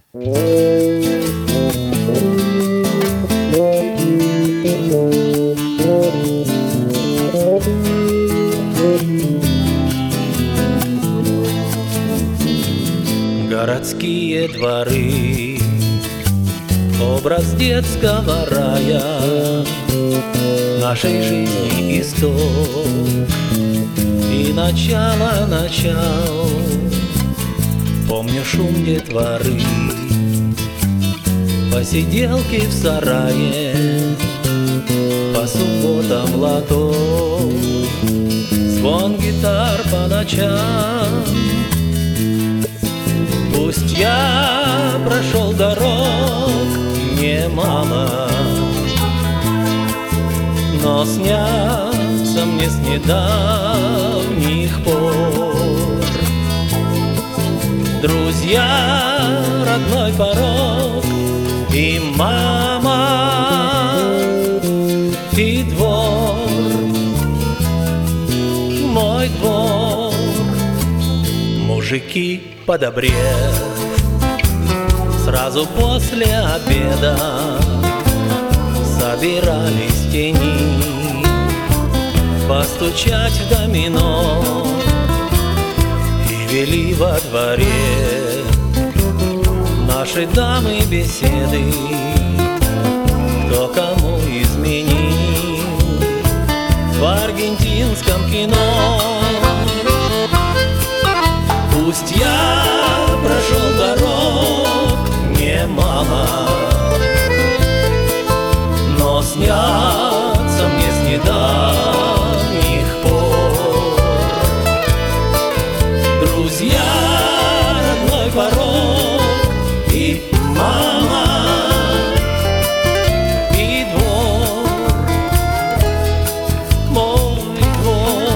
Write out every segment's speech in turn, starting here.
Городские дворы, образ детского рая, нашей жизни исток и начало начал. Помню шум детворы, посиделки в сарае, по субботам лото, звон гитар по ночам. Пусть я прошел дорог немало, но снятся мне с недавних пор друзья, родной порог, и мама, и двор, мой двор. Мужики, подобрев, сразу после обеда собирались в тени постучать в домино и вели во дворе наши дамы беседы, кто кому изменил в аргентинском кино. Пусть я прошел дорог немало, но снятся мне с недавних пор друзья, родной порог, и мама, и двор, мой двор.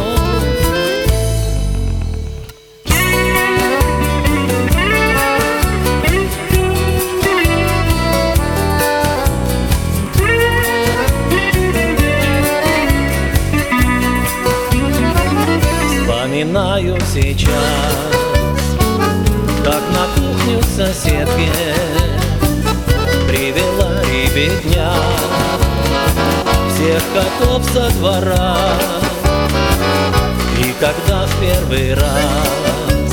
Вспоминаю сейчас, как на кухню к соседке привела ребятня всех котов со двора. И когда в первый раз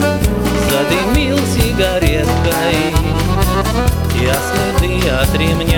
задымил сигареткой, я следы от ремня